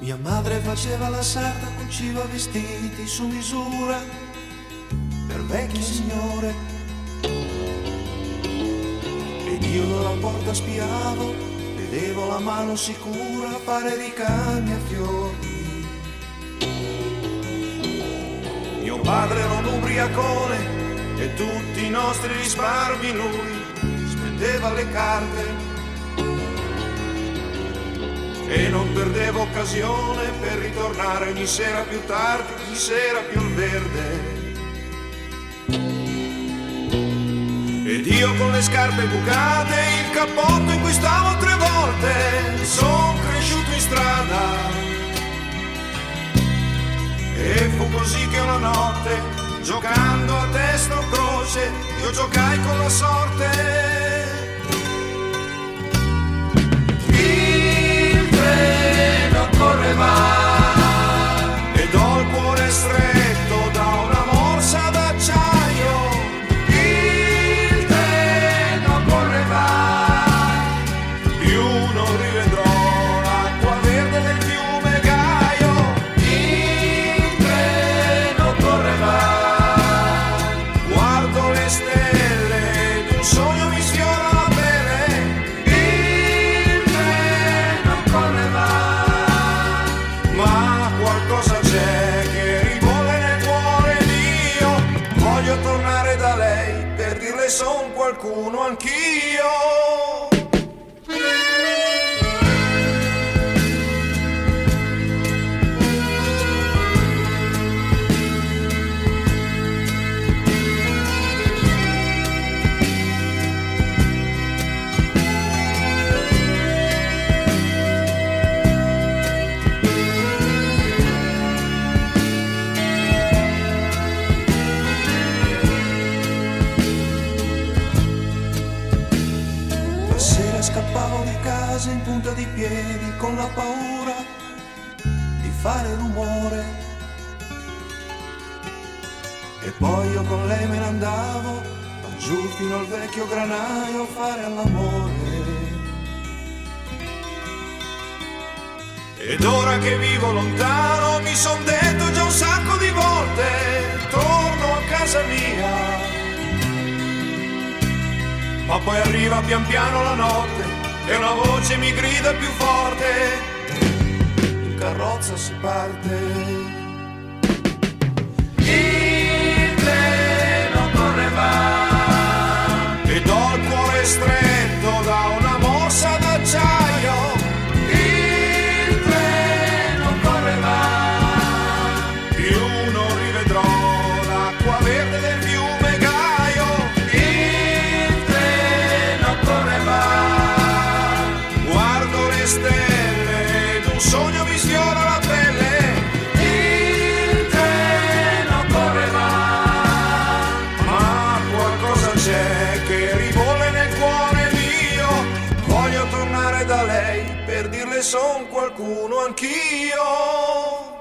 Mia madre faceva la sarta, cuciva vestiti su misura per vecchie signore. Ed io dalla porta spiavo, vedevo la mano sicura fare ricami a fiori. Mio padre era un ubriacone e tutti i nostri risparmi lui spendeva alle carte. E non perdevo occasione per ritornare ogni sera più tardi, ogni sera più al verde. Ed io con le scarpe bucate, il cappotto in cui stavo 3 volte, son cresciuto in strada. E fu così che una notte, giocando a testa o croce, io giocai con la sorte. Ed ho il cuore stretto da una morsa d'acciaio. Il treno correva, più non rivedrò l'acqua verde del fiume Gaio. Il treno correva, guardo le stelle ed un sogno mi sfiora la pelle. Il treno correva, ma qualcosa c'è che ribolle nel cuore mio. Voglio tornare da lei per dirle son qualcuno anch'io. Scappavo di casa in punta di piedi con la paura di fare rumore. E poi io con lei me ne andavo giù fino al vecchio granaio a fare all'amore. Ed ora che vivo lontano mi son detto già un sacco di volte, torno a casa mia. Ma poi arriva pian piano la notte e una voce mi grida più forte. In carrozza si parte. Il treno correva ed ho il cuore stretto da una morsa d'acciaio. Il treno correva, più non rivedrò l'acqua verde del fiume Gaio. Stelle ed un sogno mi sfiora la pelle. Il treno correva, ma qualcosa c'è che ribolle nel cuore mio. Voglio tornare da lei per dirle son qualcuno anch'io.